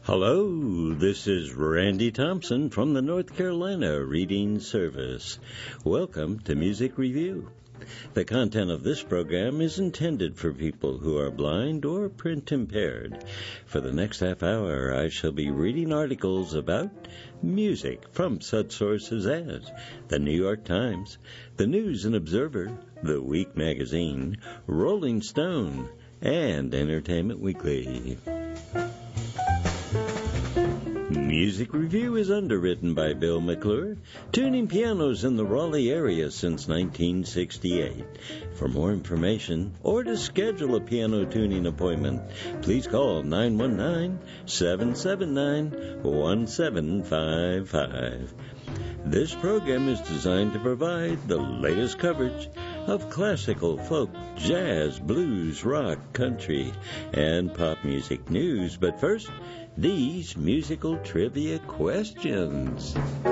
Hello, this is Randy Thompson from the North Carolina Reading Service. Welcome to Music Review. The content of this program is intended for people who are blind or print impaired. For the next half hour, I shall be reading articles about music from such sources as the New York Times, the News and Observer, the Week Magazine, Rolling Stone, and Entertainment Weekly. Music Review is underwritten by Bill McClure, tuning pianos in the Raleigh area since 1968. For more information or to schedule a piano tuning appointment, please call 919-779-1755. This program is designed to provide the latest coverage of classical, folk, jazz, blues, rock, country, and pop music news. But first, these musical trivia questions.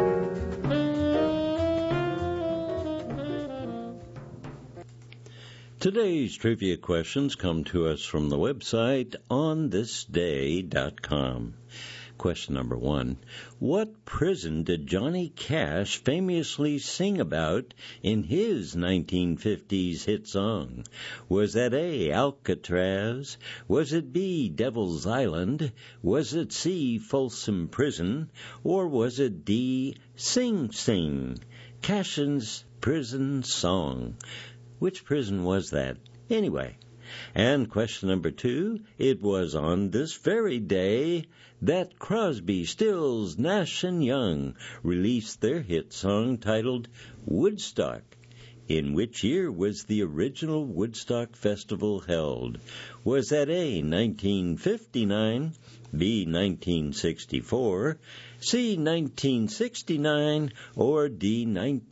Today's trivia questions come to us from the website onthisday.com. Question number 1. What prison did Johnny Cash famously sing about in his 1950s hit song? Was that A, Alcatraz? Was it B, Devil's Island? Was it C, Folsom Prison? Or was it D, Sing Sing, Cash's prison song? Which prison was that? Anyway. And question number 2, it was on this very day that Crosby, Stills, Nash & Young released their hit song titled Woodstock. In which year was the original Woodstock Festival held? Was that A, 1959, B, 1964, C, 1969, or D,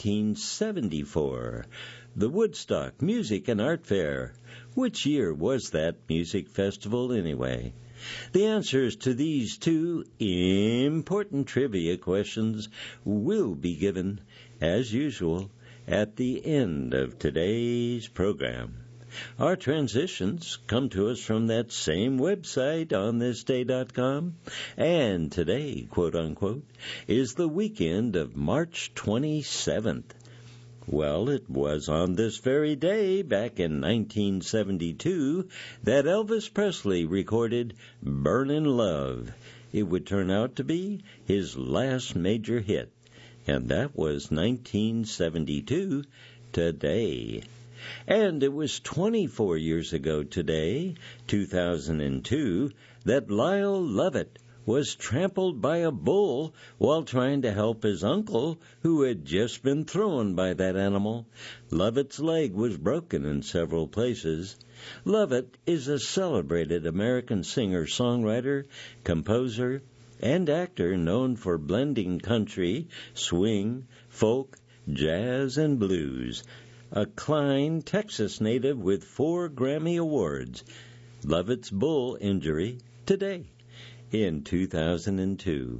1974? The Woodstock Music and Art Fair. Which year was that music festival anyway? The answers to these two important trivia questions will be given, as usual, at the end of today's program. Our transitions come to us from that same website, onthisday.com, and today, quote-unquote, is the weekend of March 27th. Well, it was on this very day, back in 1972, that Elvis Presley recorded Burnin' Love. It would turn out to be his last major hit, and that was 1972 today. And it was 24 years ago today, 2002, that Lyle Lovett was trampled by a bull while trying to help his uncle, who had just been thrown by that animal. Lovett's leg was broken in several places. Lovett is a celebrated American singer, songwriter, composer, and actor known for blending country, swing, folk, jazz, and blues. A Klein, Texas native with 4 Grammy Awards. Lovett's bull injury today. In 2002.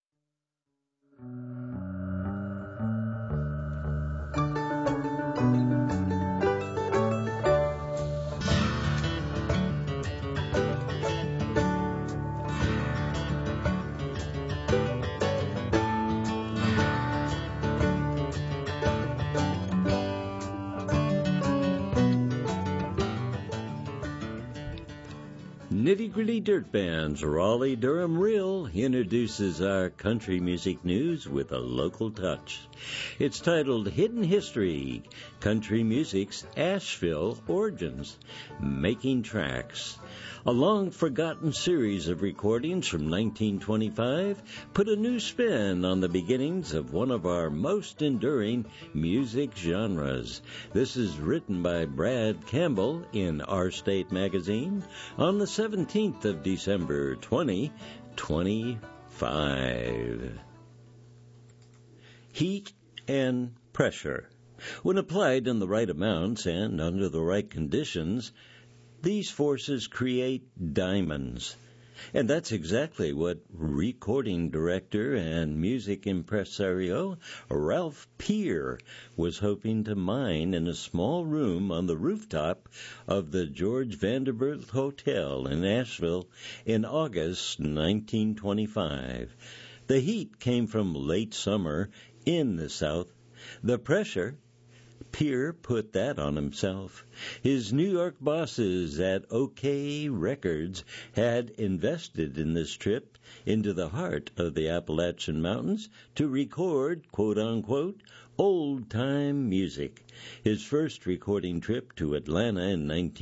Nitty Gritty Dirt Band's Raleigh Durham Reel introduces our country music news with a local touch. It's titled Hidden History, Country Music's Asheville Origins, Making Tracks. A long-forgotten series of recordings from 1925 put a new spin on the beginnings of one of our most enduring music genres. This is written by Brad Campbell in Our State magazine on the 17th of December, 2025. Heat and pressure. When applied in the right amounts and under the right conditions, these forces create diamonds. And that's exactly what recording director and music impresario Ralph Peer was hoping to mine in a small room on the rooftop of the George Vanderbilt Hotel in Asheville in August 1925. The heat came from late summer in the South. The pressure, Peer put that on himself. His New York bosses at OK Records had invested in this trip into the heart of the Appalachian Mountains to record, quote-unquote, old-time music. His first recording trip to Atlanta in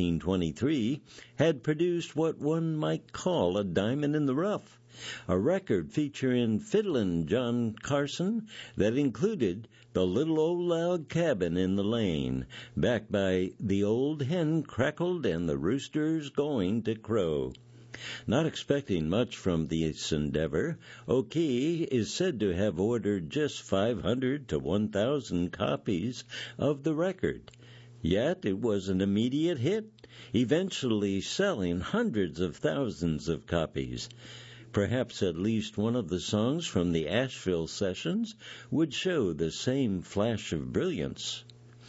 1923 had produced what one might call a diamond in the rough, a record featuring fiddlin' John Carson that included The Little Old Log Cabin in the Lane, backed by The Old Hen Crackled and the Rooster's Going to Crow. Not expecting much from this endeavor, O'Kee is said to have ordered just 500 to 1,000 copies of the record. Yet it was an immediate hit, eventually selling hundreds of thousands of copies. Perhaps at least one of the songs from the Asheville sessions would show the same flash of brilliance.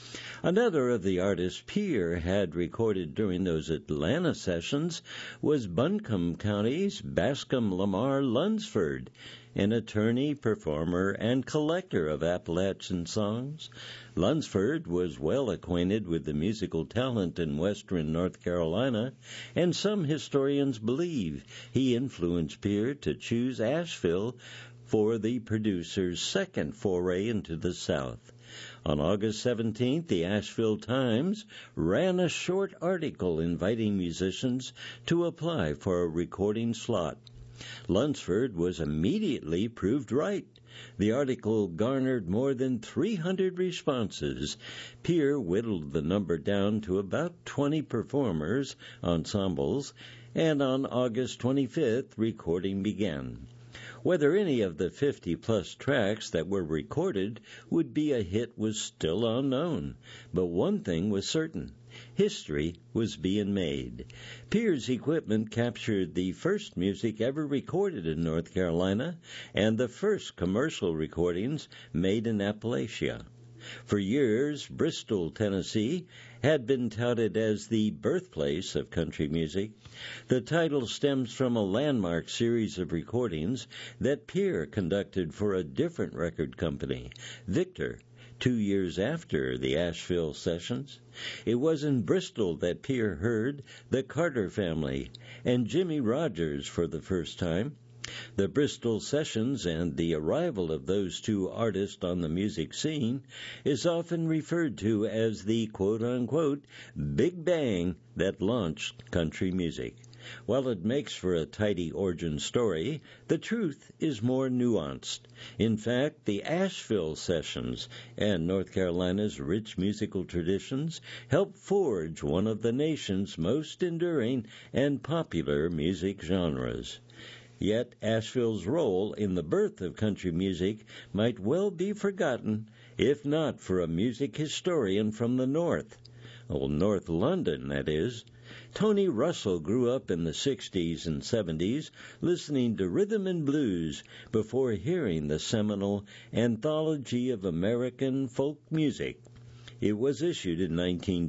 Another of the artists Peer had recorded during those Atlanta sessions was Buncombe County's Bascom Lamar Lunsford, an attorney, performer, and collector of Appalachian songs. Lunsford was well acquainted with the musical talent in western North Carolina, and some historians believe he influenced Peer to choose Asheville for the producer's second foray into the South. On August 17th, the Asheville Times ran a short article inviting musicians to apply for a recording slot. Lunsford was immediately proved right. The article garnered more than 300 responses. Peer whittled the number down to about 20 performers, ensembles, and on August 25th, recording began. Whether any of the 50-plus tracks that were recorded would be a hit was still unknown, but one thing was certain. History was being made. Peer's equipment captured the first music ever recorded in North Carolina and the first commercial recordings made in Appalachia. For years, Bristol, Tennessee, had been touted as the birthplace of country music. The title stems from a landmark series of recordings that Peer conducted for a different record company, Victor, 2 years after the Asheville sessions. It was in Bristol that Peer heard the Carter Family and Jimmie Rodgers for the first time. The Bristol sessions and the arrival of those two artists on the music scene is often referred to as the quote-unquote Big Bang that launched country music. While it makes for a tidy origin story, the truth is more nuanced. In fact, the Asheville sessions and North Carolina's rich musical traditions helped forge one of the nation's most enduring and popular music genres. Yet Asheville's role in the birth of country music might well be forgotten, if not for a music historian from the North. North London, that is. Tony Russell grew up in the 60s and 70s listening to rhythm and blues before hearing the seminal Anthology of American Folk Music. It was issued in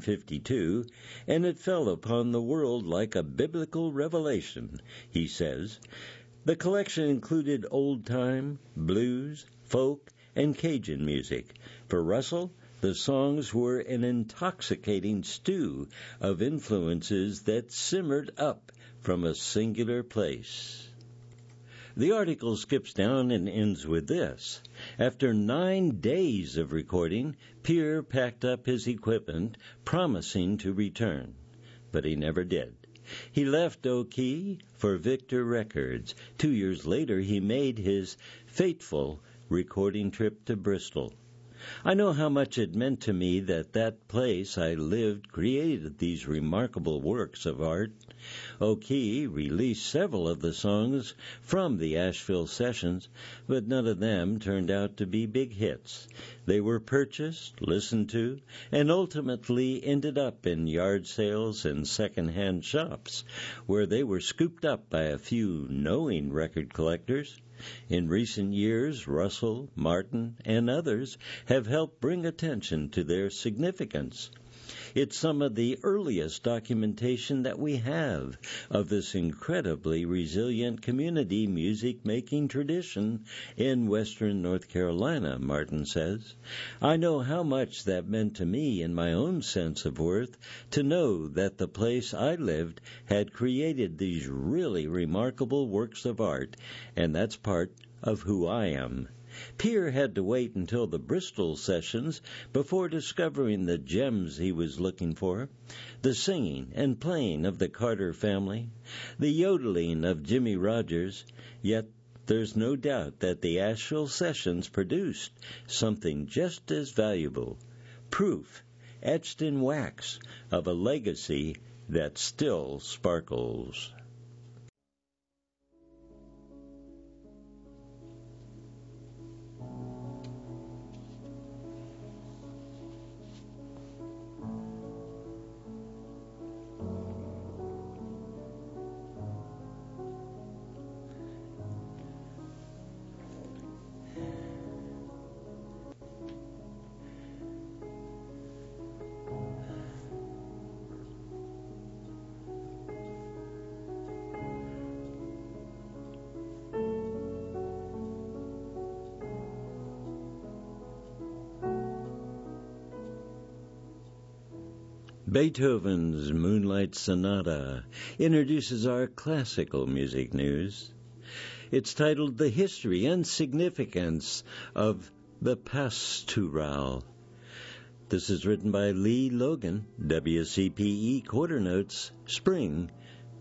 1952, and it fell upon the world like a biblical revelation, he says. The collection included old-time, blues, folk, and Cajun music. For Russell, the songs were an intoxicating stew of influences that simmered up from a singular place. The article skips down and ends with this. After 9 days of recording, Peer packed up his equipment, promising to return. But he never did. He left O'Kee for Victor Records. 2 years later, he made his fateful recording trip to Bristol. I know how much it meant to me that that place I lived created these remarkable works of art. O'Key released several of the songs from the Asheville sessions, but none of them turned out to be big hits. They were purchased, listened to, and ultimately ended up in yard sales and second-hand shops, where they were scooped up by a few knowing record collectors. In recent years, Russell, Martin, and others have helped bring attention to their significance. It's some of the earliest documentation that we have of this incredibly resilient community music-making tradition in western North Carolina, Martin says. I know how much that meant to me in my own sense of worth to know that the place I lived had created these really remarkable works of art, and that's part of who I am. Peer had to wait until the Bristol sessions before discovering the gems he was looking for: the singing and playing of the Carter family, the yodeling of Jimmie Rodgers. Yet there's no doubt that the Asheville sessions produced something just as valuable, proof etched in wax of a legacy that still sparkles. Beethoven's Moonlight Sonata introduces our classical music news. It's titled The History and Significance of the Pastourale. This is written by Lee Logan, WCPE Quarter Notes, Spring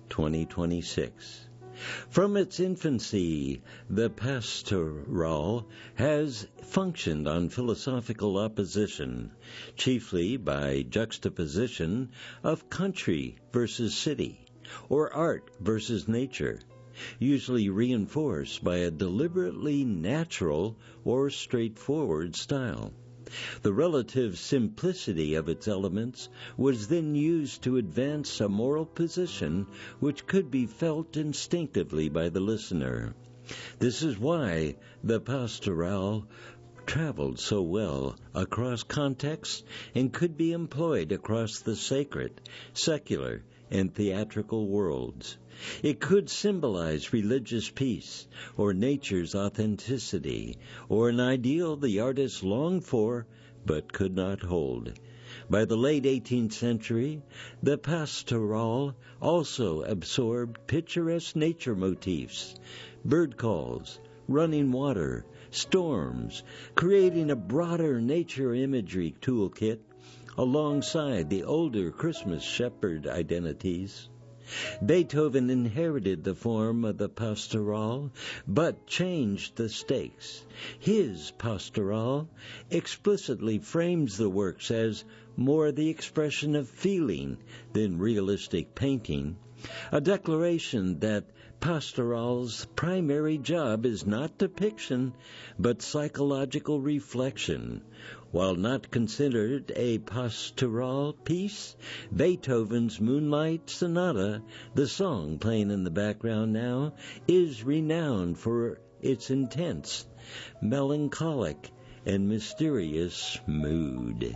2026. From its infancy, the Pastourale has functioned on philosophical opposition, chiefly by juxtaposition of country versus city, or art versus nature, usually reinforced by a deliberately natural or straightforward style. The relative simplicity of its elements was then used to advance a moral position which could be felt instinctively by the listener. This is why the Pastourale traveled so well across contexts and could be employed across the sacred, secular, and theatrical worlds. It could symbolize religious peace, or nature's authenticity, or an ideal the artist longed for but could not hold. By the late 18th century, the Pastourale also absorbed picturesque nature motifs, bird calls, running water, storms, creating a broader nature imagery toolkit alongside the older Christmas shepherd identities. Beethoven inherited the form of the pastourale, but changed the stakes. His pastourale explicitly frames the works as more the expression of feeling than realistic painting, a declaration that pastorale's primary job is not depiction, but psychological reflection. While not considered a pastoral piece, Beethoven's Moonlight Sonata, the song playing in the background now, is renowned for its intense, melancholic, and mysterious mood.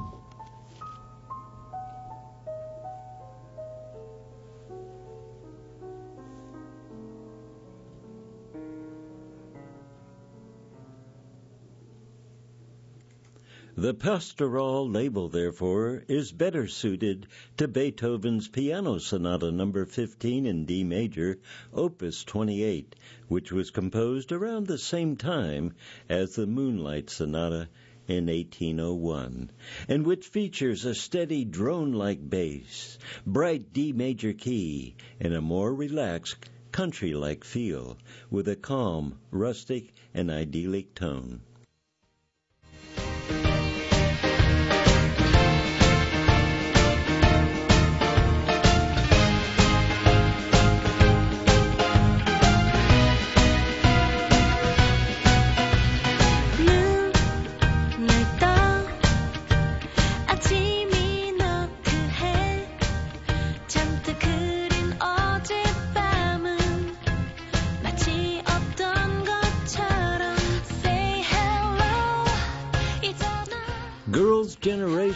The pastoral label, therefore, is better suited to Beethoven's Piano Sonata No. 15 in D major, Opus 28, which was composed around the same time as the Moonlight Sonata in 1801, and which features a steady drone-like bass, bright D major key, and a more relaxed country-like feel, with a calm, rustic, and idyllic tone.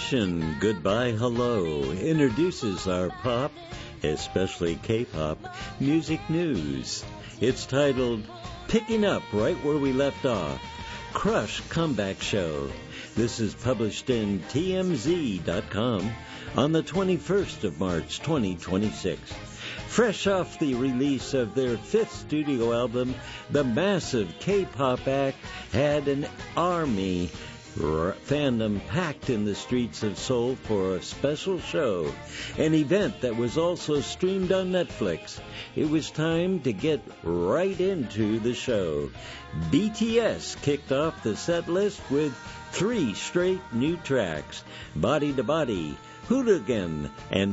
Introduction, Goodbye Hello, introduces our pop, especially K-pop, music news. It's titled, Picking Up Right Where We Left Off, Crush Comeback Show. This is published in TMZ.com on the 21st of March, 2026. Fresh off the release of their fifth studio album, the massive K-pop act had an army fandom packed in the streets of Seoul for a special show, an event that was also streamed on Netflix. It was time to get right into the show. BTS kicked off the set list with 3 straight new tracks, Body to Body, Hooligan, and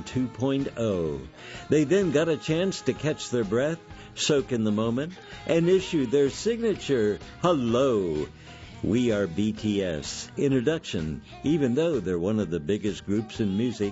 2.0. They then got a chance to catch their breath, soak in the moment, and issue their signature Hello, We Are BTS introduction, even though they're one of the biggest groups in music.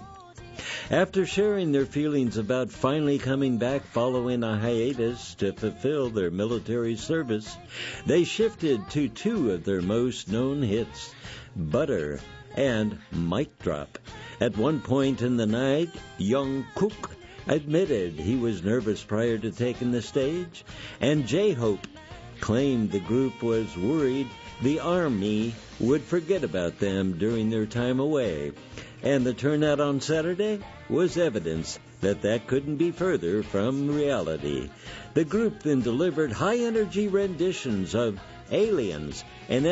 After sharing their feelings about finally coming back following a hiatus to fulfill their military service, they shifted to 2 of their most known hits, Butter and Mic Drop. At one point in the night, Jungkook admitted he was nervous prior to taking the stage, and J-Hope claimed the group was worried the Army would forget about them during their time away. And the turnout on Saturday was evidence that couldn't be further from reality. The group then delivered high-energy renditions of Aliens and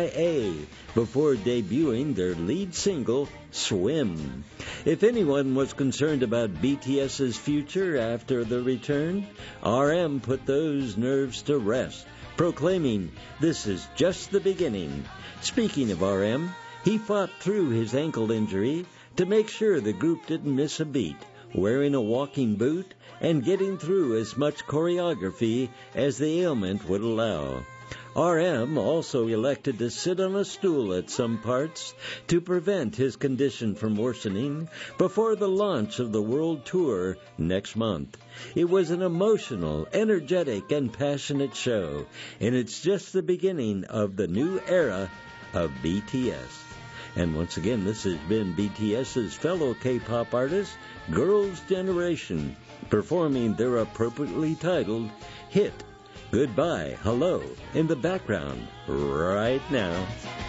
FYA before debuting their lead single, Swim. If anyone was concerned about BTS's future after the return, RM put those nerves to rest, proclaiming, "This is just the beginning." Speaking of RM, he fought through his ankle injury to make sure the group didn't miss a beat, wearing a walking boot and getting through as much choreography as the ailment would allow. RM also elected to sit on a stool at some parts to prevent his condition from worsening before the launch of the world tour next month. It was an emotional, energetic, and passionate show, and it's just the beginning of the new era of BTS. And once again, this has been BTS's fellow K-pop artist, Girls' Generation, performing their appropriately titled hit, Goodbye Hello, in the background right now.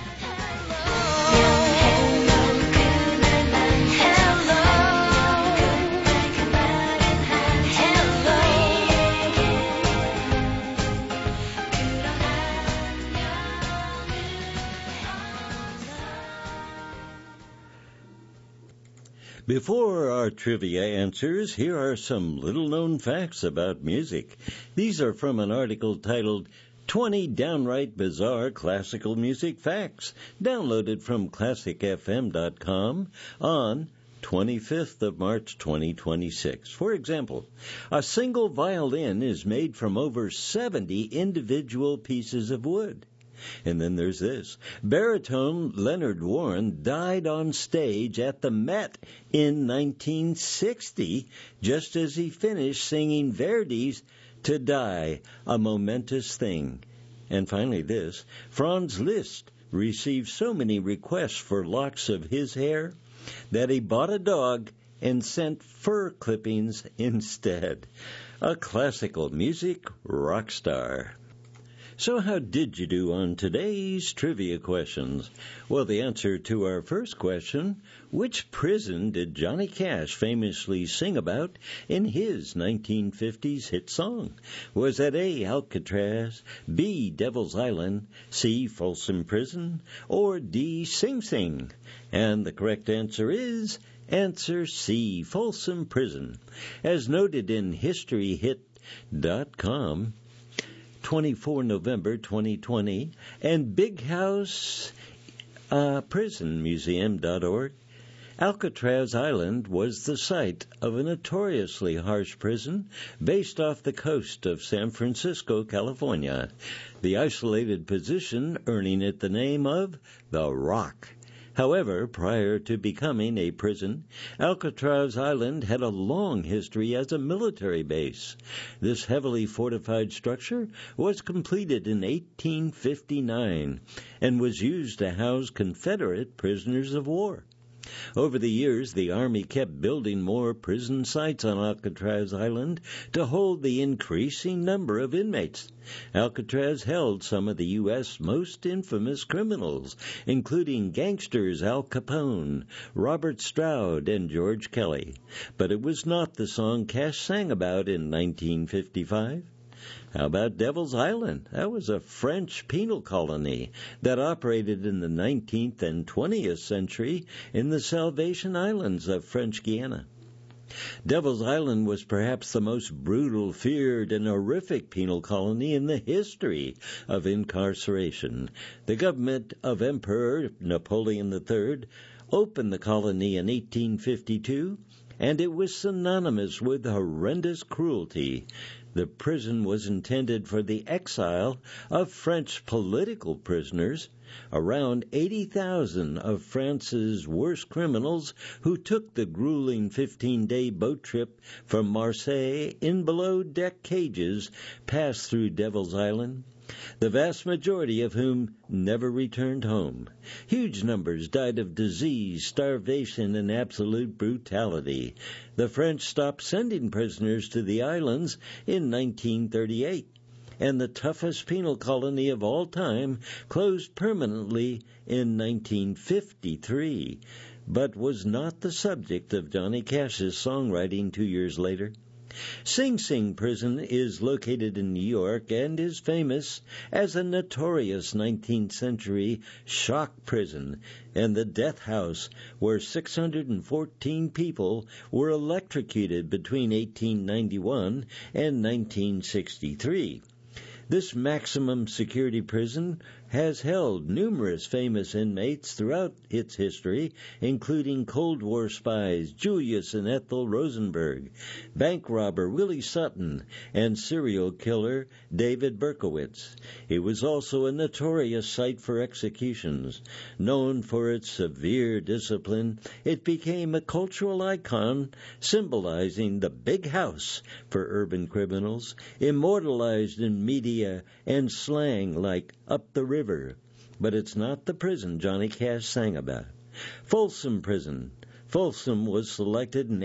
Before our trivia answers, here are some little-known facts about music. These are from an article titled 20 Downright Bizarre Classical Music Facts, downloaded from ClassicFM.com on 25th of March 2026. For example, a single violin is made from over 70 individual pieces of wood. And then there's this. Baritone Leonard Warren died on stage at the Met in 1960, just as he finished singing Verdi's To Die, a Momentous Thing. And finally this. Franz Liszt received so many requests for locks of his hair that he bought a dog and sent fur clippings instead. A classical music rock star. So how did you do on today's trivia questions? Well, the answer to our first question, which prison did Johnny Cash famously sing about in his 1950s hit song? Was that A, Alcatraz, B, Devil's Island, C, Folsom Prison, or D, Sing Sing? And the correct answer is answer C, Folsom Prison. As noted in HistoryHit.com, 24 November 2020, and BigHousePrisonMuseum.org, Alcatraz Island was the site of a notoriously harsh prison based off the coast of San Francisco, California, the isolated position earning it the name of the Rock. However, prior to becoming a prison, Alcatraz Island had a long history as a military base. This heavily fortified structure was completed in 1859 and was used to house Confederate prisoners of war. Over the years, the Army kept building more prison sites on Alcatraz Island to hold the increasing number of inmates. Alcatraz held some of the U.S. most infamous criminals, including gangsters Al Capone, Robert Stroud, and George Kelly. But it was not the song Cash sang about in 1955. How about Devil's Island? That was a French penal colony that operated in the 19th and 20th century in the Salvation Islands of French Guiana. Devil's Island was perhaps the most brutal, feared, and horrific penal colony in the history of incarceration. The government of Emperor Napoleon III opened the colony in 1852, and it was synonymous with horrendous cruelty. The prison was intended for the exile of French political prisoners, around 80,000 of France's worst criminals who took the grueling 15-day boat trip from Marseille in below-deck cages passed through Devil's Island, the vast majority of whom never returned home. Huge numbers died of disease, starvation, and absolute brutality. The French stopped sending prisoners to the islands in 1938, and the toughest penal colony of all time closed permanently in 1953, but was not the subject of Johnny Cash's songwriting 2 years later. Sing Sing Prison is located in New York and is famous as a notorious 19th century shock prison and the death house where 614 people were electrocuted between 1891 and 1963. This maximum security prison has held numerous famous inmates throughout its history, including Cold War spies Julius and Ethel Rosenberg, bank robber Willie Sutton, and serial killer David Berkowitz. It was also a notorious site for executions. Known for its severe discipline, it became a cultural icon symbolizing the big house for urban criminals, immortalized in media and slang like Up the River. But it's not the prison Johnny Cash sang about. Folsom Prison. Folsom was selected in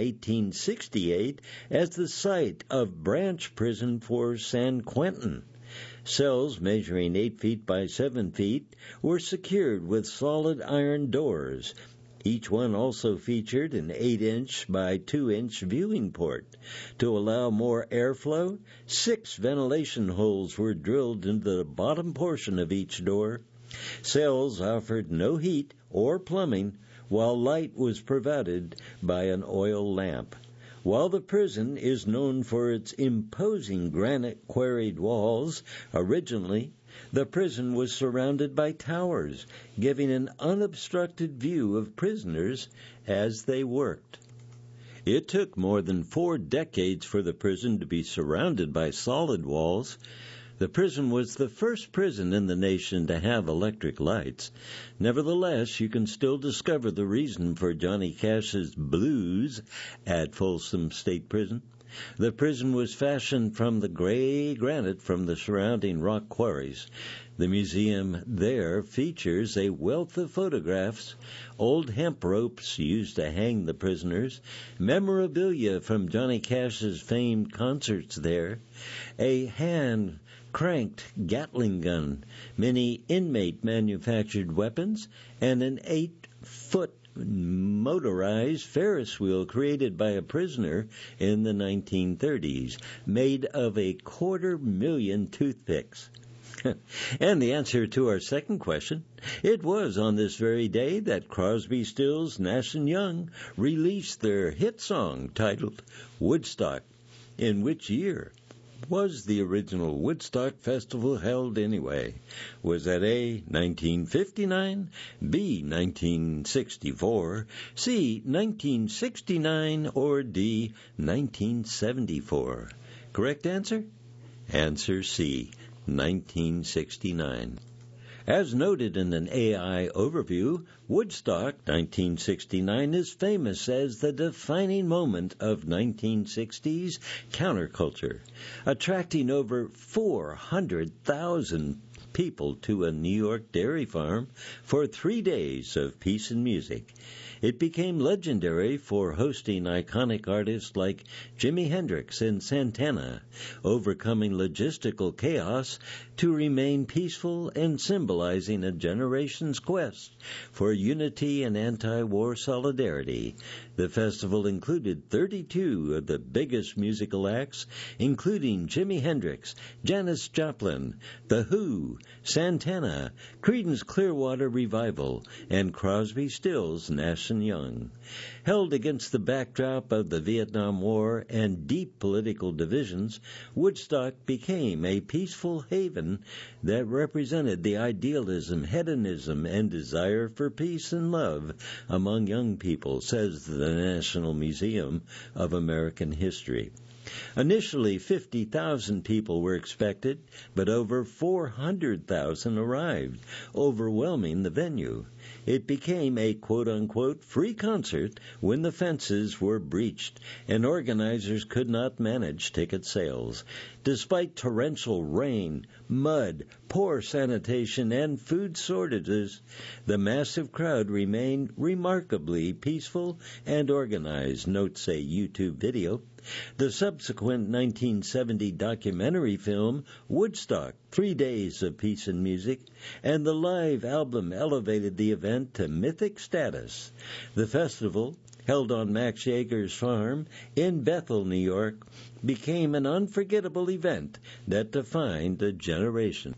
1868 as the site of branch prison for San Quentin. Cells measuring 8 feet by 7 feet were secured with solid iron doors. Each one also featured an 8-inch by 2-inch viewing port. To allow more airflow, 6 ventilation holes were drilled into the bottom portion of each door. Cells offered no heat or plumbing, while light was provided by an oil lamp. While the prison is known for its imposing granite quarried walls, originally the prison was surrounded by towers, giving an unobstructed view of prisoners as they worked. It took more than 4 decades for the prison to be surrounded by solid walls. The prison was the first prison in the nation to have electric lights. Nevertheless, you can still discover the reason for Johnny Cash's blues at Folsom State Prison. The prison was fashioned from the gray granite from the surrounding rock quarries. The museum there features a wealth of photographs, old hemp ropes used to hang the prisoners, memorabilia from Johnny Cash's famed concerts there, a hand-cranked Gatling gun, many inmate-manufactured weapons, and an 8-foot motorized Ferris wheel created by a prisoner in the 1930s, made of 250,000 toothpicks. And the answer to our second question, it was on this very day that Crosby, Stills, Nash & Young released their hit song titled Woodstock. In which year was the original Woodstock Festival held anyway? Was that A, 1959, B, 1964, C, 1969, or D, 1974? Correct answer? Answer C, 1969. As noted in an AI overview, Woodstock 1969 is famous as the defining moment of 1960s counterculture, attracting over 400,000 people to a New York dairy farm for 3 days of peace and music. It became legendary for hosting iconic artists like Jimi Hendrix and Santana, overcoming logistical chaos to remain peaceful and symbolizing a generation's quest for unity and anti-war solidarity. The festival included 32 of the biggest musical acts, including Jimi Hendrix, Janis Joplin, The Who, Santana, Creedence Clearwater Revival, and Crosby, Stills, Nash & Young. Held against the backdrop of the Vietnam War and deep political divisions, Woodstock became a peaceful haven that represented the idealism, hedonism, and desire for peace and love among young people, says the National Museum of American History. Initially, 50,000 people were expected, but over 400,000 arrived, overwhelming the venue. It became a quote-unquote free concert when the fences were breached and organizers could not manage ticket sales. Despite torrential rain, mud, poor sanitation, and food shortages, the massive crowd remained remarkably peaceful and organized, notes a YouTube video. The subsequent 1970 documentary film, Woodstock, 3 Days of Peace and Music, and the live album elevated the event to mythic status. The festival, held on Max Yeager's farm in Bethel, New York, became an unforgettable event that defined a generation.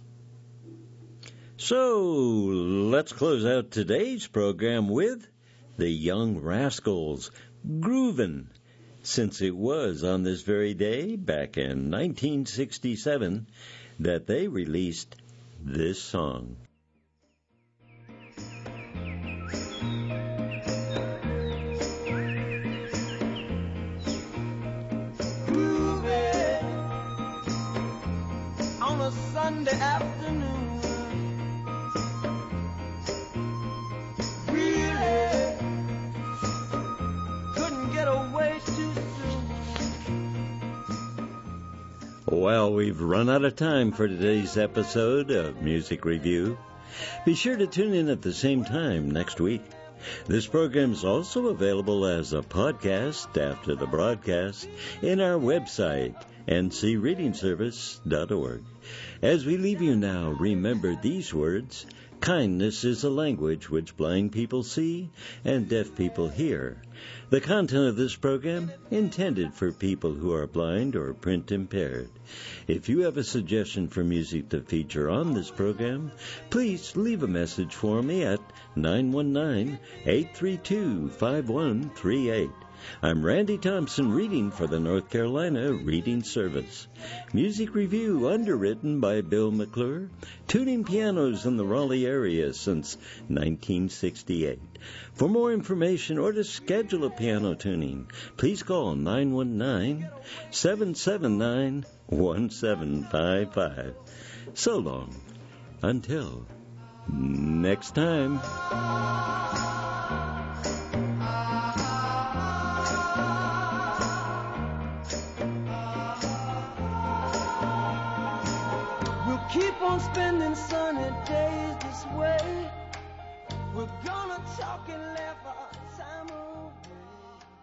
So, let's close out today's program with the Young Rascals, Groovin', since it was on this very day, back in 1967, that they released this song. Groovy on a Sunday afternoon, really couldn't get away too soon. Well, we've run out of time for today's episode of Music Review. Be sure to tune in at the same time next week. This program is also available as a podcast after the broadcast in our website, ncreadingservice.org. As we leave you now, remember these words: kindness is a language which blind people see and deaf people hear. The content of this program intended for people who are blind or print impaired. If you have a suggestion for music to feature on this program, please leave a message for me at 919-832-5138. I'm Randy Thompson, reading for the North Carolina Reading Service. Music review underwritten by Bill McClure, tuning pianos in the Raleigh area since 1968. For more information or to schedule a piano tuning, please call 919-779-1755. So long. Until next time. Keep on spending sunny days this way. We're gonna talk and